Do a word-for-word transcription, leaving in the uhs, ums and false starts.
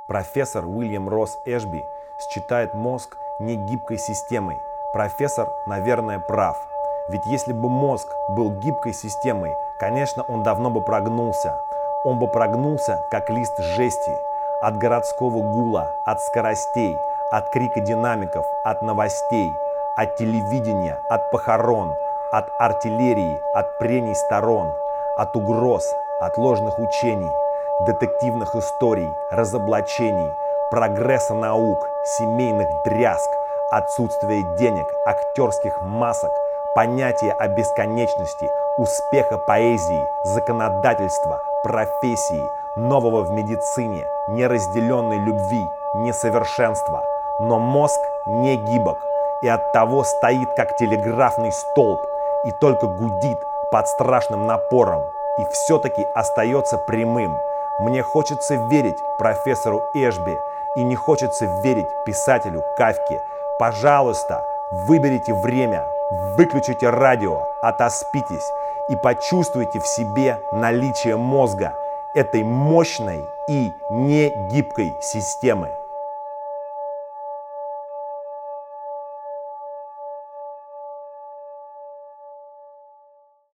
Профессор Уильям Росс Эшби считает мозг негибкой системой. Профессор, наверное, прав. Ведь если бы мозг был гибкой системой, конечно, он давно бы прогнулся. Он бы прогнулся, как лист жести. От городского гула, от скоростей, от крика динамиков, от новостей, от телевидения, от похорон, от артиллерии, от прений сторон, от угроз, от ложных учений, детективных историй, разоблачений, прогресса наук, семейных дрязг, отсутствия денег, актерских масок, понятия о бесконечности, успеха поэзии, законодательства, профессии, нового в медицине, неразделенной любви, несовершенства. Но мозг не гибок и оттого стоит как телеграфный столб и только гудит под страшным напором и все-таки остается прямым. Мне хочется верить профессору Эшби и не хочется верить писателю Кафке. Пожалуйста, выберите время, выключите радио, отоспитесь и почувствуйте в себе наличие мозга, этой мощной и негибкой системы.